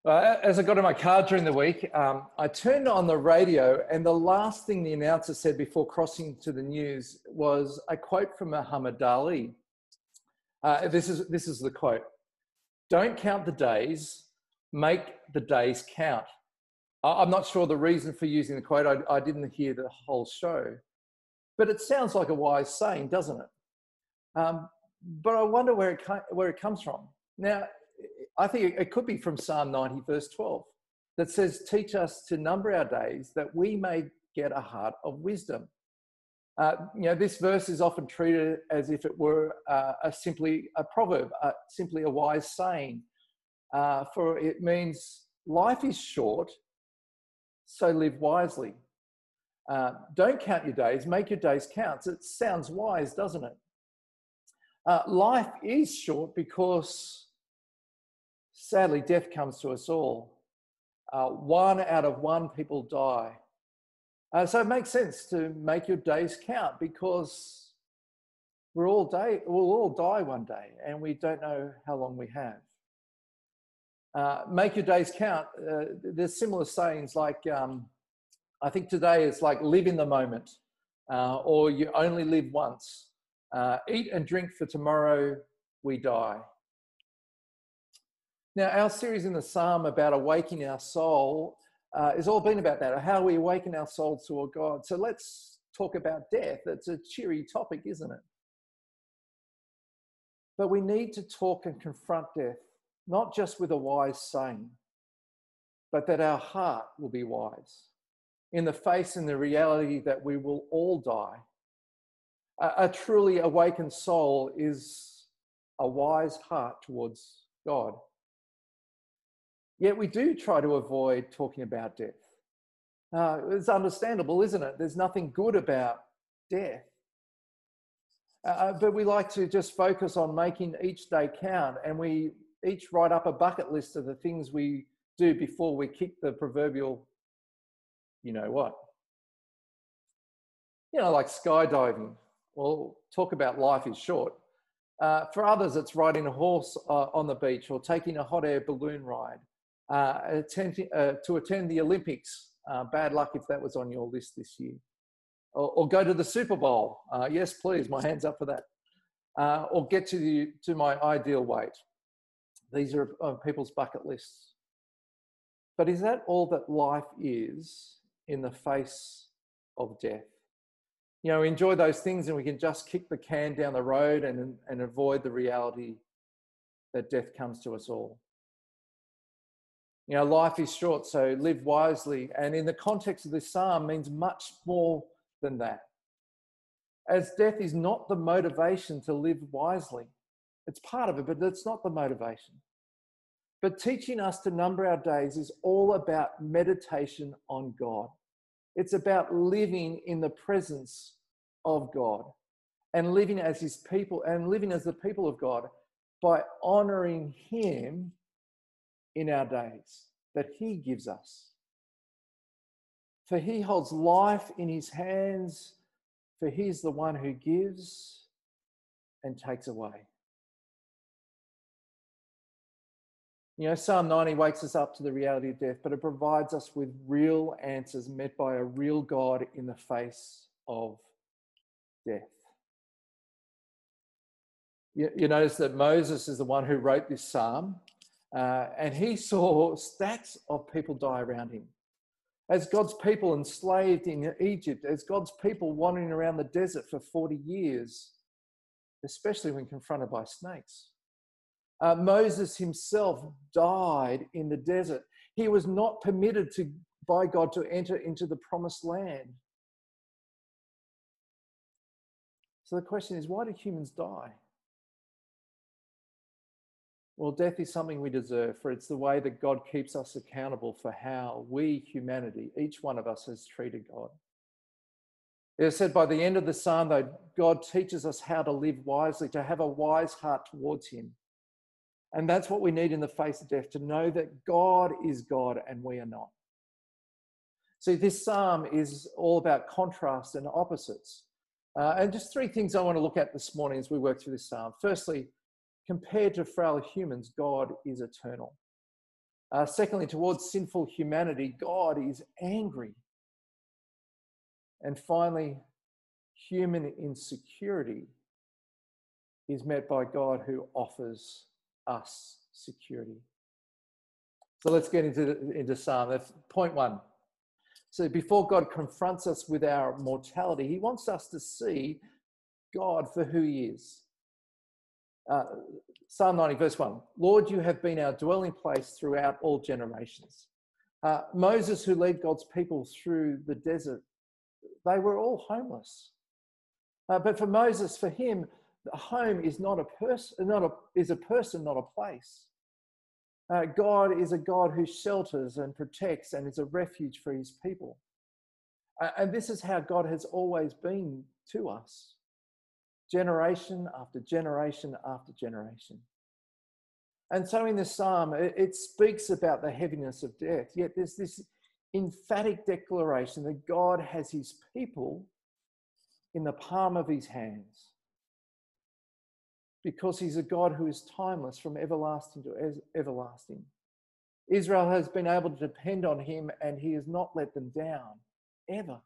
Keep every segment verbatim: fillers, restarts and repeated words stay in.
Well, as I got in my car during the week, um, I turned on the radio, and the last thing the announcer said before crossing to the news was a quote from Muhammad Ali. Uh, this is this is the quote: "Don't count the days, make the days count." I- I'm not sure the reason for using the quote. I, I didn't hear the whole show, but it sounds like a wise saying, doesn't it? Um, but I wonder where it where it comes from. Now, I think it could be from Psalm ninety, verse twelve, that says, "Teach us to number our days, that we may get a heart of wisdom." Uh, you know, this verse is often treated as if it were uh, a simply a proverb, uh, simply a wise saying, uh, for it means life is short, so live wisely. Uh, don't count your days, make your days count. It sounds wise, doesn't it? Uh, life is short because, sadly, death comes to us all. Uh, one out of one people die. Uh, so it makes sense to make your days count, because we're all day, we'll all die one day, and we don't know how long we have. Uh, make your days count. Uh, there's similar sayings like, um, I think today it's like live in the moment, uh, or you only live once. Uh, eat and drink, for tomorrow we die. Now, our series in the Psalm about awakening our soul uh, has all been about that, how we awaken our soul to a God. So let's talk about death. It's a cheery topic, isn't it? But we need to talk and confront death, not just with a wise saying, but that our heart will be wise in the face and the reality that we will all die. A, a truly awakened soul is a wise heart towards God. Yet we do try to avoid talking about death. Uh, it's understandable, isn't it? There's nothing good about death. Uh, but we like to just focus on making each day count, and we each write up a bucket list of the things we do before we kick the proverbial, you know what. You know, like skydiving. Well, talk about life is short. Uh, for others, it's riding a horse uh, on the beach, or taking a hot air balloon ride. Uh, attend, uh, to attend the Olympics. Uh, bad luck if that was on your list this year. Or, or go to the Super Bowl. Uh, yes, please, my hand's up for that. Uh, or get to, the, to my ideal weight. These are uh, people's bucket lists. But is that all that life is in the face of death? You know, we enjoy those things and we can just kick the can down the road and, and avoid the reality that death comes to us all. You know, life is short, so live wisely. And in the context of this psalm means much more than that. As death is not the motivation to live wisely. It's part of it, but it's not the motivation. But teaching us to number our days is all about meditation on God. It's about living in the presence of God and living as his people and living as the people of God by honouring him in our days that he gives us. For he holds life in his hands, for he is the one who gives and takes away. You know, Psalm ninety wakes us up to the reality of death, but it provides us with real answers met by a real God in the face of death. You, you notice that Moses is the one who wrote this psalm, uh, and he saw stacks of people die around him. As God's people enslaved in Egypt, as God's people wandering around the desert for forty years, especially when confronted by snakes. Uh, Moses himself died in the desert. He was not permitted to, by God to enter into the promised land. So the question is, why do humans die? Well, death is something we deserve, for it's the way that God keeps us accountable for how we, humanity, each one of us has treated God. It is said by the end of the psalm, though, God teaches us how to live wisely, to have a wise heart towards him. And that's what we need in the face of death, to know that God is God and we are not. See, this psalm is all about contrast and opposites. Uh, and just three things I want to look at this morning as we work through this psalm. Firstly, compared to frail humans, God is eternal. Uh, secondly, towards sinful humanity, God is angry. And finally, human insecurity is met by God who offers us security. So let's get into, into Psalm. That's point one. So before God confronts us with our mortality, he wants us to see God for who he is. Uh, Psalm ninety, verse one. Lord, you have been our dwelling place throughout all generations. Uh, Moses, who led God's people through the desert, they were all homeless. Uh, but for Moses, for him, home is not a person, not a is a person, not a place. Uh, God is a God who shelters and protects and is a refuge for his people. Uh, and this is how God has always been to us, generation after generation after generation. And so in this psalm, it, it speaks about the heaviness of death, yet there's this emphatic declaration that God has his people in the palm of his hands, because he's a God who is timeless from everlasting to everlasting. Israel has been able to depend on him, and he has not let them down, ever.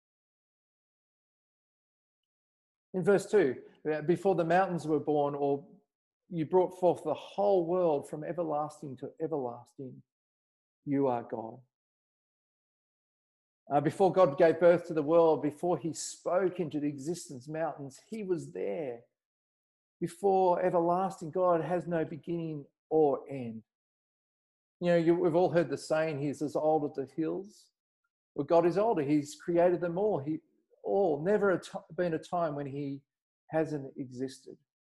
In verse two, before the mountains were born, or you brought forth the whole world from everlasting to everlasting, you are God. Uh, before God gave birth to the world, before he spoke into the existence mountains, he was there. Before everlasting, God has no beginning or end. You know, you, we've all heard the saying, he's as old as the hills. Well, God is older. He's created them all. He all. Never a t- been a time when he hasn't existed.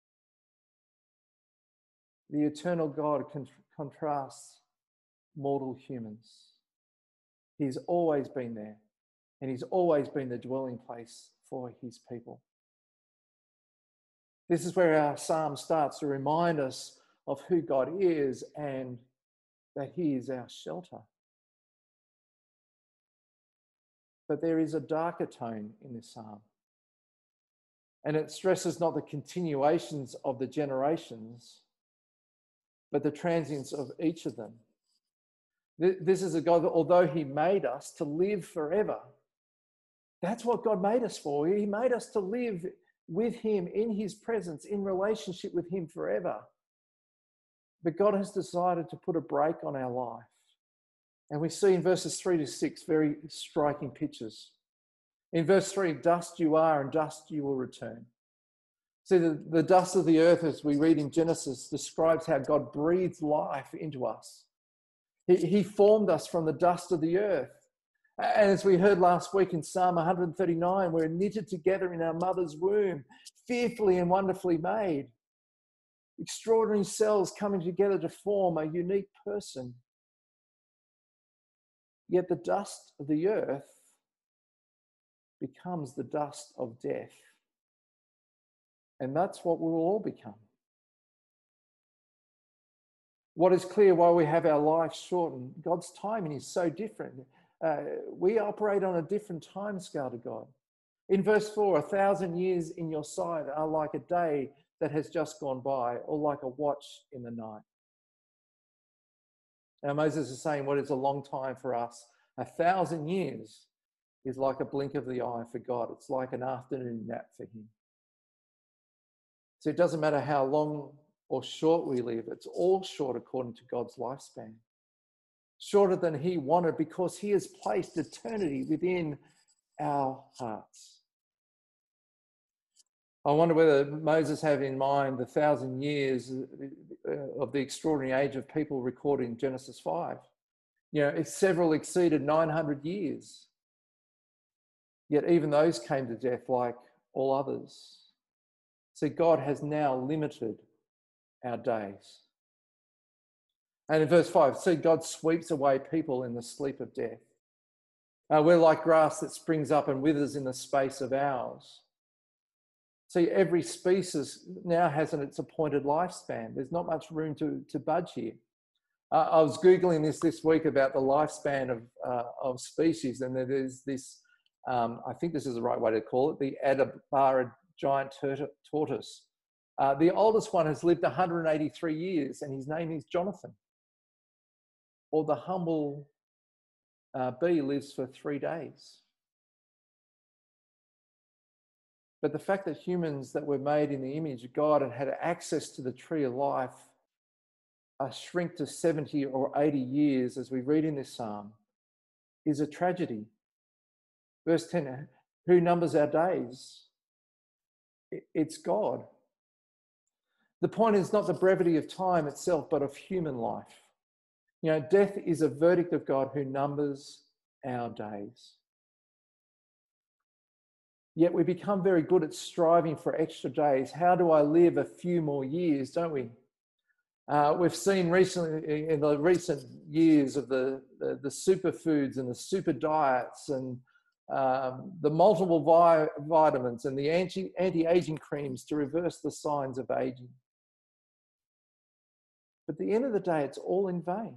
The eternal God con- contrasts mortal humans. He's always been there, and he's always been the dwelling place for his people. This is where our psalm starts to remind us of who God is and that he is our shelter. But there is a darker tone in this psalm, and it stresses not the continuations of the generations, but the transience of each of them. This is a God that, although he made us to live forever, that's what God made us for. He made us to live with him, in his presence, in relationship with him forever. But God has decided to put a break on our life. And we see in verses three to six very striking pictures. In verse three, dust you are and dust you will return. See, the, the dust of the earth, as we read in Genesis, describes how God breathed life into us. He, he formed us from the dust of the earth. And as we heard last week in Psalm one thirty-nine, we're knitted together in our mother's womb, fearfully and wonderfully made. Extraordinary cells coming together to form a unique person. Yet the dust of the earth becomes the dust of death. And that's what we will all become. What is clear while we have our lives shortened, God's timing is so different. Uh, we operate on a different time scale to God. In verse four, a thousand years in your sight are like a day that has just gone by, or like a watch in the night. Now Moses is saying what is a long time for us. A thousand years is like a blink of the eye for God. It's like an afternoon nap for him. So it doesn't matter how long or short we live, it's all short according to God's lifespan. Shorter than he wanted, because he has placed eternity within our hearts. I wonder whether Moses had in mind the thousand years of the extraordinary age of people recorded in Genesis five. You know, several exceeded nine hundred years. Yet even those came to death like all others. So God has now limited our days. And in verse five, see, God sweeps away people in the sleep of death. Uh, we're like grass that springs up and withers in the space of hours. See, every species now has its appointed lifespan. There's not much room to, to budge here. Uh, I was Googling this this week about the lifespan of, uh, of species, and there's this, um, I think this is the right way to call it, the Adabara giant tortoise. Uh, the oldest one has lived one hundred eighty-three years, and his name is Jonathan. or the humble uh, bee lives for three days. But the fact that humans that were made in the image of God and had access to the tree of life are shrink to seventy or eighty years, as we read in this psalm, is a tragedy. Verse ten, who numbers our days? It's God. The point is not the brevity of time itself, but of human life. You know, death is a verdict of God who numbers our days. Yet we become very good at striving for extra days. How do I live a few more years, don't we? Uh, we've seen recently, in the recent years, of the, the, the superfoods and the super diets and um, the multiple vi- vitamins and the anti, anti-aging creams to reverse the signs of aging. But at the end of the day, it's all in vain.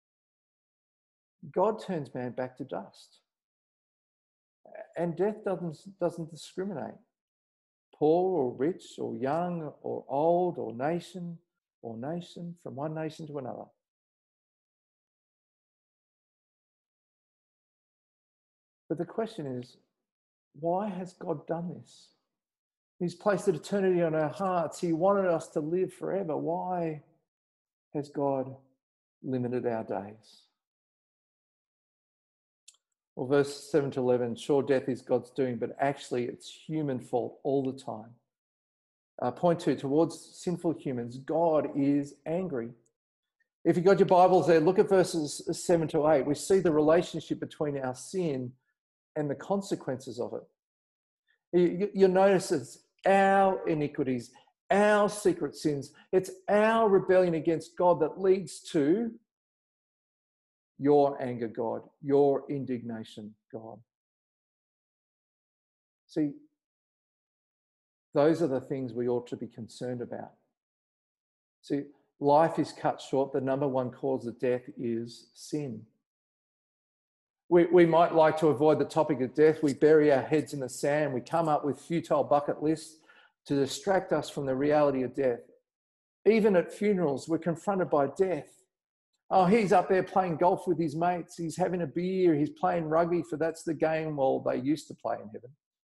God turns man back to dust. And death doesn't, doesn't discriminate. Poor or rich or young or old or nation or nation, from one nation to another. But the question is, why has God done this? He's placed an eternity on our hearts. He wanted us to live forever. Why has God limited our days? Well, verse seven to eleven, sure, death is God's doing, but actually it's human fault all the time. Uh, point two, towards sinful humans, God is angry. If you've got your Bibles there, look at verses seven to eight. We see the relationship between our sin and the consequences of it. You, you'll notice it's our iniquities, our secret sins. It's our rebellion against God that leads to your anger, God, your indignation, God. See, those are the things we ought to be concerned about. See, life is cut short. The number one cause of death is sin. We, we might like to avoid the topic of death. We bury our heads in the sand. We come up with futile bucket lists to distract us from the reality of death. Even at funerals, we're confronted by death. Oh, he's up there playing golf with his mates. He's having a beer. He's playing rugby, for that's the game, well, they used to play in heaven.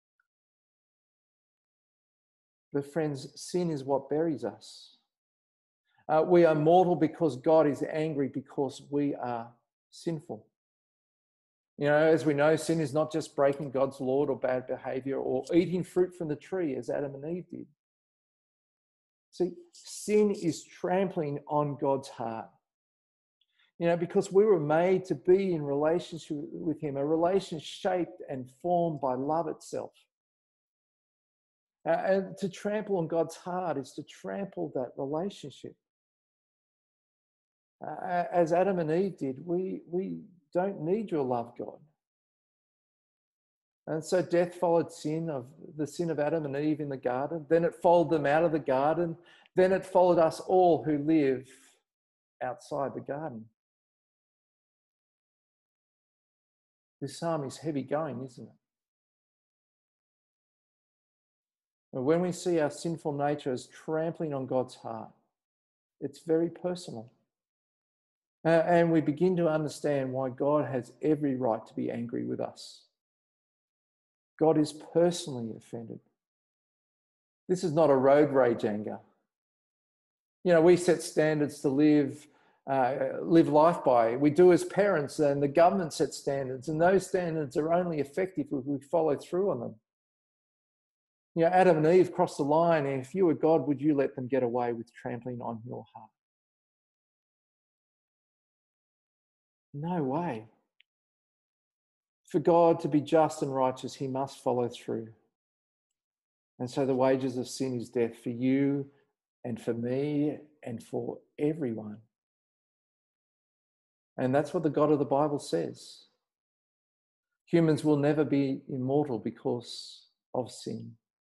But friends, sin is what buries us. Uh, we are mortal because God is angry because we are sinful. You know, as we know, sin is not just breaking God's law or bad behavior or eating fruit from the tree as Adam and Eve did. See, sin is trampling on God's heart. You know, because we were made to be in relationship with him, a relationship shaped and formed by love itself. Uh, and to trample on God's heart is to trample that relationship. Uh, as Adam and Eve did, we, we don't need your love, God. And so death followed sin, of the sin of Adam and Eve in the garden. Then it followed them out of the garden. Then it followed us all who live outside the garden. This psalm is heavy going, isn't it? And when we see our sinful nature as trampling on God's heart, it's very personal. Uh, and we begin to understand why God has every right to be angry with us. God is personally offended. This is not a road rage anger. You know, we set standards to live uh, live life by. We do as parents, and the government sets standards, and those standards are only effective if we follow through on them. You know, Adam and Eve crossed the line, and if you were God, would you let them get away with trampling on your heart? No way. For God to be just and righteous, he must follow through. And so the wages of sin is death for you and for me and for everyone. And that's what the God of the Bible says. Humans will never be immortal because of sin.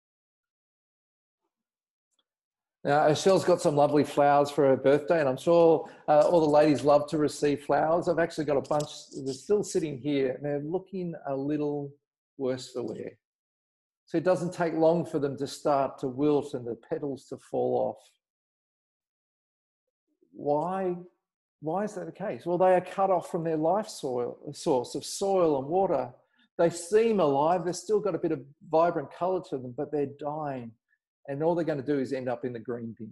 Now, Michelle's got some lovely flowers for her birthday, and I'm sure uh, all the ladies love to receive flowers. I've actually got a bunch, they're still sitting here, and they're looking a little worse for wear. So it doesn't take long for them to start to wilt and the petals to fall off. Why Why is that the case? Well, they are cut off from their life soil, source of soil and water. They seem alive. They've still got a bit of vibrant colour to them, but they're dying. And all they're going to do is end up in the green bin.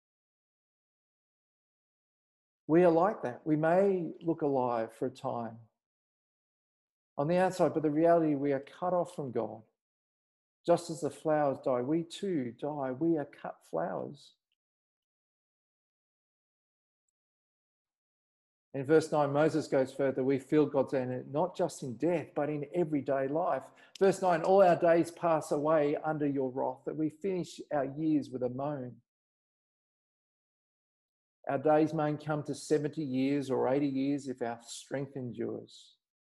We are like that. We may look alive for a time on the outside, but the reality, we are cut off from God. Just as the flowers die, we too die. We are cut flowers. In verse nine, Moses goes further. We feel God's anger, not just in death, but in everyday life. Verse nine, all our days pass away under your wrath, that we finish our years with a moan. Our days may come to seventy years or eighty years if our strength endures.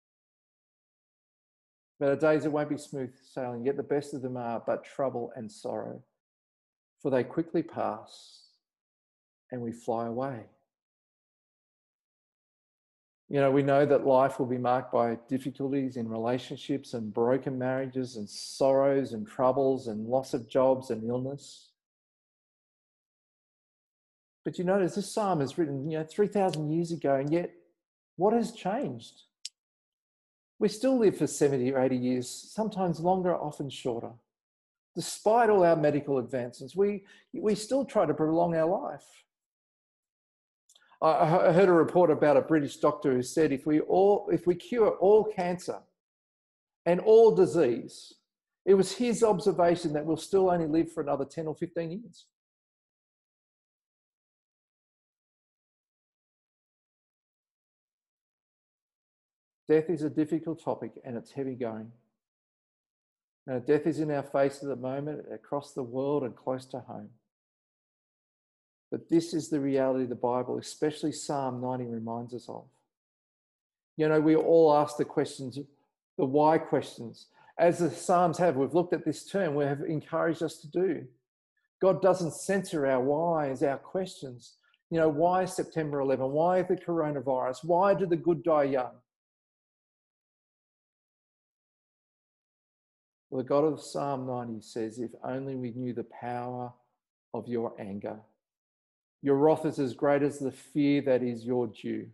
But our days, it won't be smooth sailing, yet the best of them are but trouble and sorrow. For they quickly pass and we fly away. You know, we know that life will be marked by difficulties in relationships and broken marriages and sorrows and troubles and loss of jobs and illness. But you notice this psalm is written, you know, three thousand years ago, and yet what has changed? We still live for seventy or eighty years, sometimes longer, often shorter. Despite all our medical advances, we, we still try to prolong our life. I heard a report about a British doctor who said if we all, if we cure all cancer and all disease, it was his observation that we'll still only live for another ten or fifteen years. Death is a difficult topic and it's heavy going. Now, death is in our face at the moment, across the world and close to home. But this is the reality the Bible, especially Psalm ninety, reminds us of. You know, we all ask the questions, the why questions. As the Psalms have, we've looked at this term, we have encouraged us to do. God doesn't censor our whys, our questions. You know, why September eleventh? Why the coronavirus? Why do the good die young? Well, the God of Psalm ninety says, if only we knew the power of your anger. Your wrath is as great as the fear that is your due.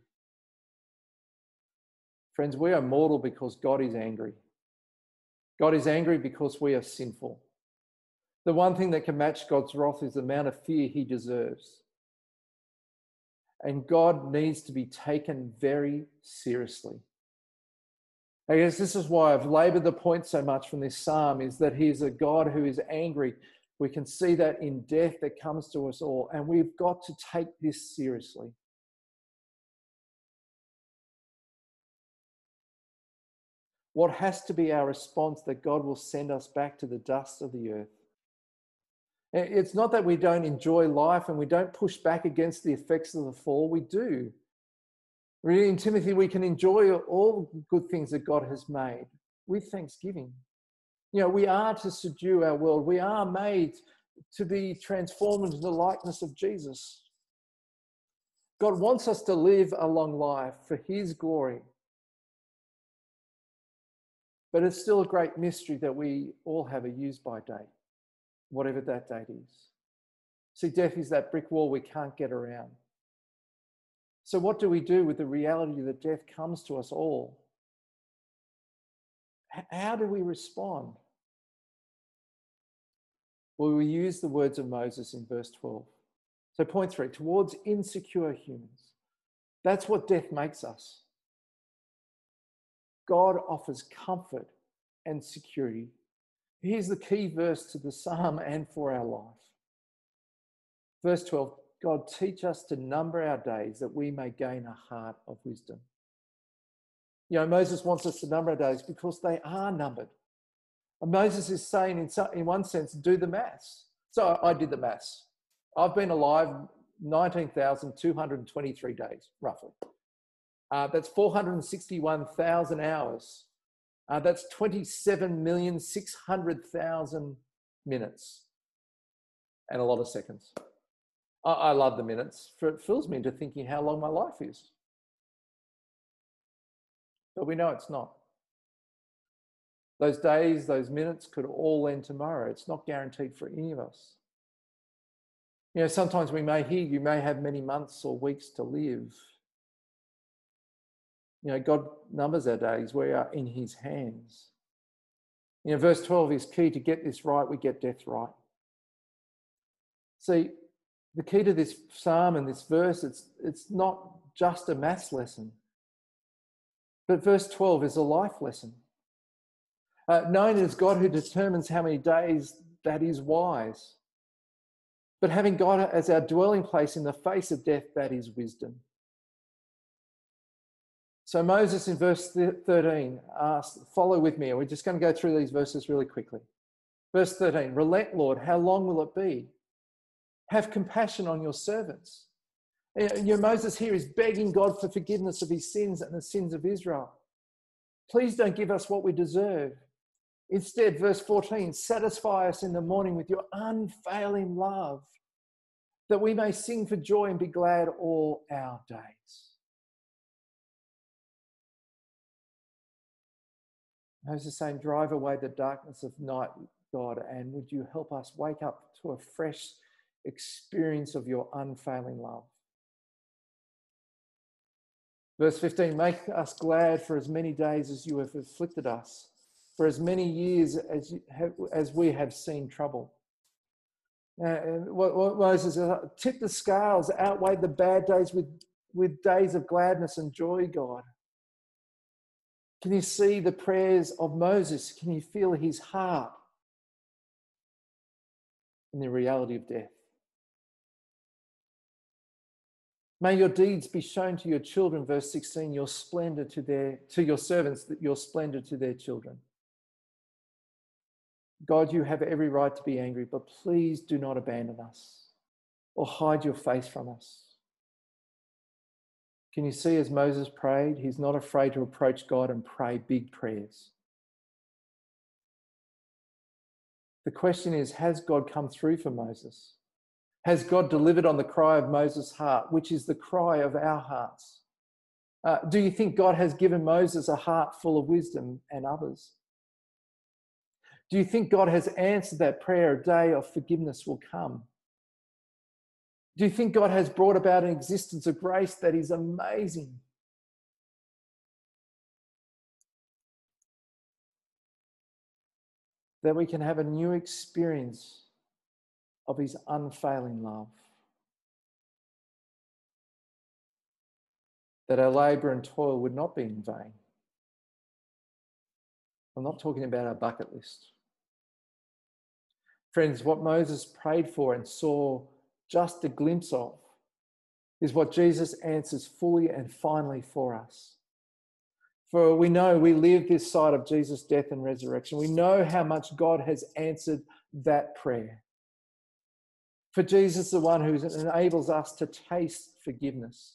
Friends, we are mortal because God is angry. God is angry because we are sinful. The one thing that can match God's wrath is the amount of fear he deserves. And God needs to be taken very seriously. I guess this is why I've laboured the point so much from this psalm, is that he is a God who is angry. We can see that in death that comes to us all, and we've got to take this seriously. What has to be our response that God will send us back to the dust of the earth? It's not that we don't enjoy life and we don't push back against the effects of the fall. We do. Really, in Timothy, we can enjoy all good things that God has made with thanksgiving. You know, we are to subdue our world. We are made to be transformed into the likeness of Jesus. God wants us to live a long life for his glory. But it's still a great mystery that we all have a use-by date, whatever that date is. See, death is that brick wall we can't get around. So what do we do with the reality that death comes to us all? How do we respond? Well, we use the words of Moses in verse twelve. So point three, towards insecure humans. That's what death makes us. God offers comfort and security. Here's the key verse to the psalm and for our life. Verse twelve, God, teach us to number our days that we may gain a heart of wisdom. You know, Moses wants us to number our days because they are numbered. And Moses is saying, in, some, in one sense, do the maths. So I did the maths. I've been alive nineteen thousand two hundred twenty-three days, roughly. Uh, that's four hundred sixty-one thousand hours. Uh, that's twenty-seven million six hundred thousand minutes and a lot of seconds. I, I love the minutes, for it fills me into thinking how long my life is. But we know it's not. Those days, those minutes could all end tomorrow. It's not guaranteed for any of us. You know, sometimes we may hear you may have many months or weeks to live. You know, God numbers our days. We are in his hands. You know, verse twelve is key. To get this right, we get death right. See, the key to this psalm and this verse, it's, it's not just a maths lesson, but verse twelve is a life lesson. Uh, knowing it is God who determines how many days, that is wise. But having God as our dwelling place in the face of death, that is wisdom. So Moses in verse thirteen asked, follow with me, and we're just going to go through these verses really quickly. Verse thirteen, relent, Lord, how long will it be? Have compassion on your servants. You know, Moses here is begging God for forgiveness of his sins and the sins of Israel. Please don't give us what we deserve. Instead, verse fourteen, satisfy us in the morning with your unfailing love, that we may sing for joy and be glad all our days. Moses is saying, drive away the darkness of night, God, and would you help us wake up to a fresh experience of your unfailing love. Verse fifteen, make us glad for as many days as you have afflicted us, for as many years as, you have, as we have seen trouble. Uh, and what, what Moses says, tip the scales, outweigh the bad days with, with days of gladness and joy, God. Can you see the prayers of Moses? Can you feel his heart in the reality of death? May your deeds be shown to your children, verse sixteen, your splendor to their to your servants, that your splendor to their children. God, you have every right to be angry, but please do not abandon us or hide your face from us. Can you see as Moses prayed, he's not afraid to approach God and pray big prayers. The question is, has God come through for Moses? Has God delivered on the cry of Moses' heart, which is the cry of our hearts? Uh, do you think God has given Moses a heart full of wisdom and others? Do you think God has answered that prayer? A day of forgiveness will come. Do you think God has brought about an existence of grace that is amazing? That we can have a new experience of his unfailing love. That our labour and toil would not be in vain. I'm not talking about our bucket list. Friends, what Moses prayed for and saw just a glimpse of is what Jesus answers fully and finally for us. For we know we live this side of Jesus' death and resurrection. We know how much God has answered that prayer. For Jesus is the one who enables us to taste forgiveness.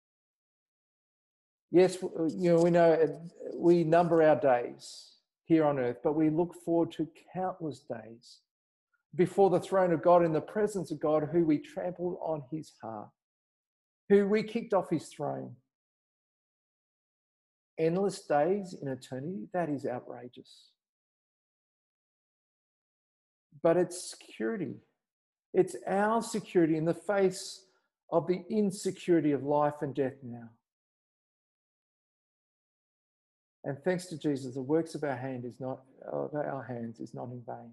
Yes, you know, we know we number our days here on earth, but we look forward to countless days before the throne of God, in the presence of God, who we trampled on his heart, who we kicked off his throne. Endless days in eternity, that is outrageous. But it's security. It's our security in the face of the insecurity of life and death now. And thanks to Jesus, the works of our hand is not of our hands is not in vain.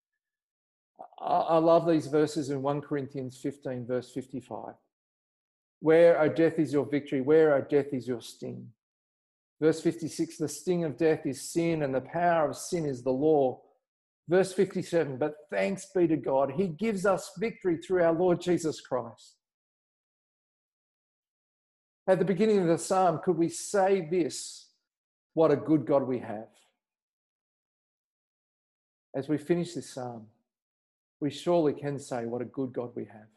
I love these verses in First Corinthians fifteen, verse fifty-five. Where, O death, is your victory? Where, O death, is your sting? Verse fifty-six, the sting of death is sin, and the power of sin is the law. Verse fifty-seven, but thanks be to God, he gives us victory through our Lord Jesus Christ. At the beginning of the psalm, could we say this? What a good God we have. As we finish this psalm, we surely can say what a good God we have.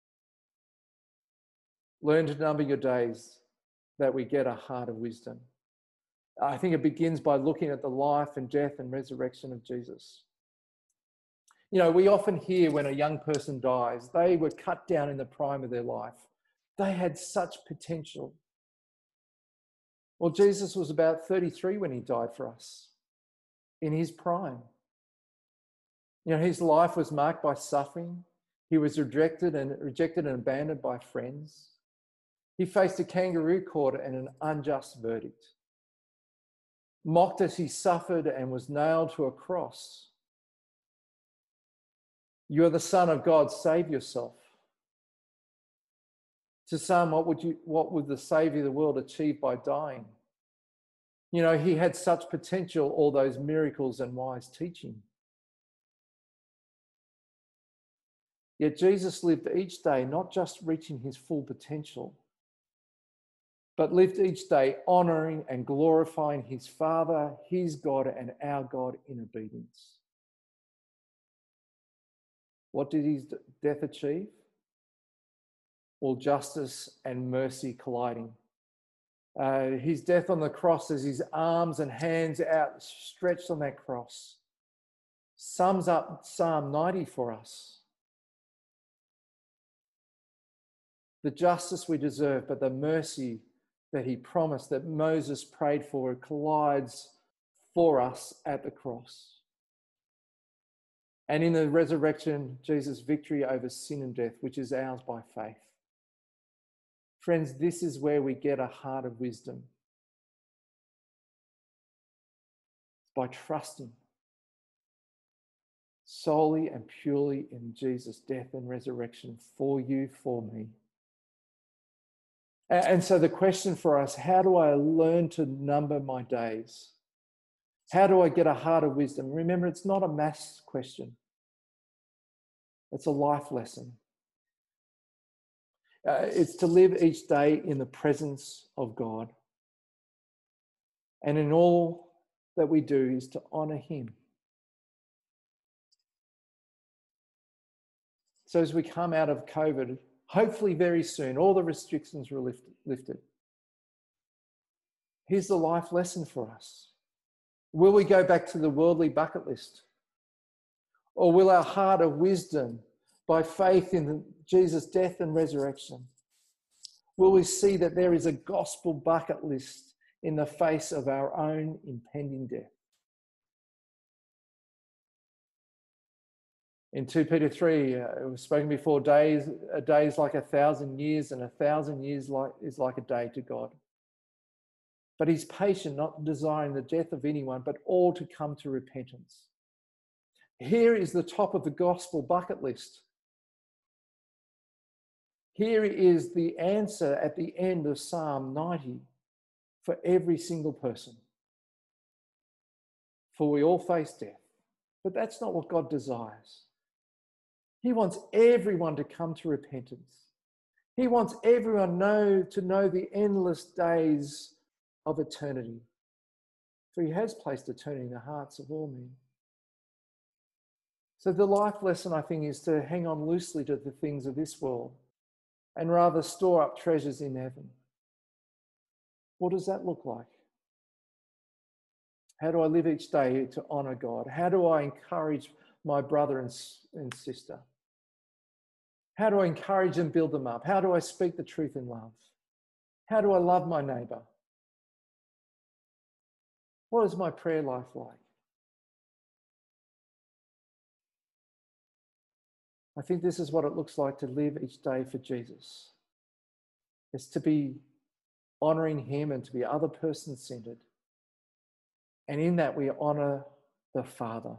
Learn to number your days that we get a heart of wisdom. I think it begins by looking at the life and death and resurrection of Jesus. You know, we often hear when a young person dies, they were cut down in the prime of their life. They had such potential. Well, Jesus was about thirty-three when he died for us, in his prime. You know, his life was marked by suffering. He was rejected and rejected and abandoned by friends. He faced a kangaroo court and an unjust verdict. Mocked as he suffered and was nailed to a cross. You are the Son of God, save yourself. To some, what would you, what would the Saviour of the world achieve by dying? You know, he had such potential, all those miracles and wise teaching. Yet Jesus lived each day not just reaching his full potential, but lived each day honouring and glorifying his Father, his God, and our God in obedience. What did his death achieve? Well, justice and mercy colliding. Uh, his death on the cross, as his arms and hands outstretched on that cross, sums up Psalm ninety for us. The justice we deserve, but the mercy that he promised, that Moses prayed for, collides for us at the cross. And in the resurrection, Jesus' victory over sin and death, which is ours by faith. Friends, this is where we get a heart of wisdom. It's by trusting solely and purely in Jesus' death and resurrection for you, for me. And so the question for us, how do I learn to number my days? How do I get a heart of wisdom? Remember, it's not a maths question. It's a life lesson. Uh, it's to live each day in the presence of God. And in all that we do is to honour him. So as we come out of COVID, hopefully very soon, all the restrictions were lift, lifted. Here's the life lesson for us. Will we go back to the worldly bucket list? Or will our heart of wisdom, by faith in Jesus' death and resurrection, will we see that there is a gospel bucket list in the face of our own impending death? In Second Peter three, uh, it was spoken before, days, a day is like a thousand years, and a thousand years like, is like a day to God. But he's patient, not desiring the death of anyone, but all to come to repentance. Here is the top of the gospel bucket list. Here is the answer at the end of Psalm ninety for every single person. For we all face death. But that's not what God desires. He wants everyone to come to repentance. He wants everyone know, to know the endless days of eternity. For he has placed eternity in the hearts of all men. So the life lesson, I think, is to hang on loosely to the things of this world and rather store up treasures in heaven. What does that look like? How do I live each day to honour God? How do I encourage my brother and, and sister? How do I encourage and build them up? How do I speak the truth in love? How do I love my neighbour? What is my prayer life like? I think this is what it looks like to live each day for Jesus. It's to be honouring him and to be other person-centred. And in that we honour the Father.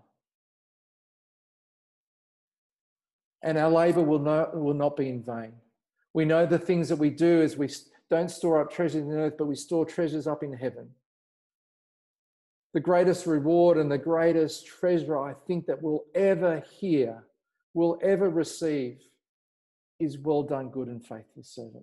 And our labour will not, will not be in vain. We know the things that we do is we don't store up treasures in the earth, but we store treasures up in heaven. The greatest reward and the greatest treasure I think that we'll ever hear, we'll ever receive, is well done, good and faithful servant.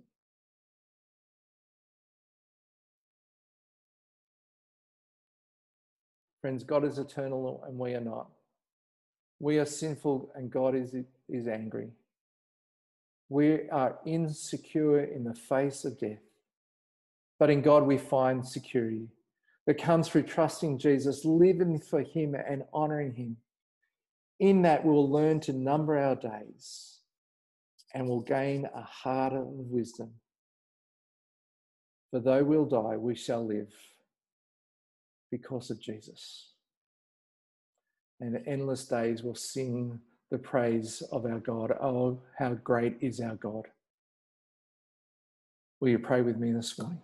Friends, God is eternal and we are not. We are sinful and God is, is angry. We are insecure in the face of death. But in God we find security that comes through trusting Jesus, living for him and honouring him. In that we'll learn to number our days and we'll gain a heart of wisdom. For though we'll die, we shall live because of Jesus. And endless days will sing the praise of our God. Oh, how great is our God. Will you pray with me this morning?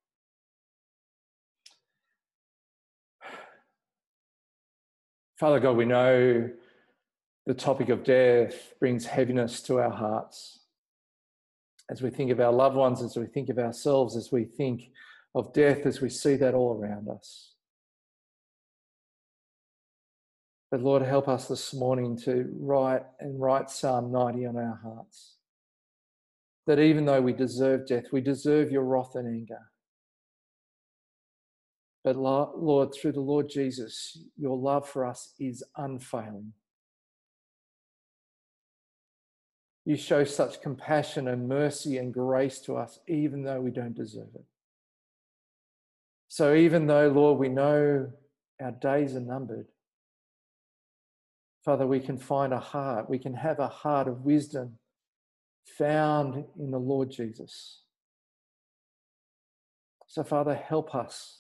Father God, we know the topic of death brings heaviness to our hearts. As we think of our loved ones, as we think of ourselves, as we think of death, as we see that all around us. But Lord, help us this morning to write and write Psalm ninety on our hearts. That even though we deserve death, we deserve your wrath and anger. But Lord, through the Lord Jesus, your love for us is unfailing. You show such compassion and mercy and grace to us, even though we don't deserve it. So even though, Lord, we know our days are numbered, Father, we can find a heart, we can have a heart of wisdom found in the Lord Jesus. So, Father, help us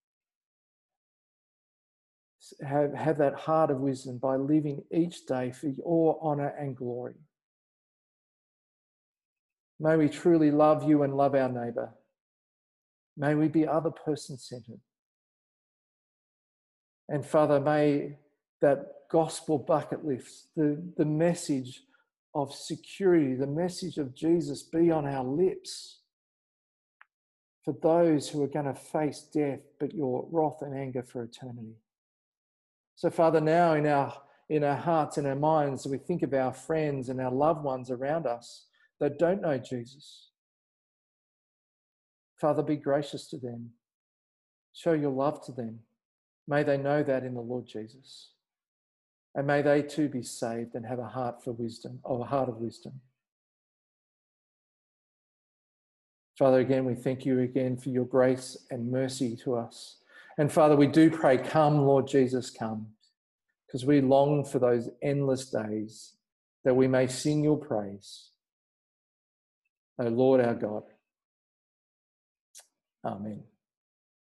have, have that heart of wisdom by living each day for your honour and glory. May we truly love you and love our neighbour. May we be other person-centred. And Father, may that gospel bucket list, the, the message of security, the message of Jesus be on our lips for those who are going to face death, but your wrath and anger for eternity. So Father, now in our, in our hearts and our minds, we think of our friends and our loved ones around us that don't know Jesus. Father, be gracious to them. Show your love to them. May they know that in the Lord Jesus. And may they too be saved and have a heart for wisdom, or a heart of wisdom. Father, again, we thank you again for your grace and mercy to us. And Father, we do pray, come, Lord Jesus, come, because we long for those endless days that we may sing your praise. O Lord our God. Amen.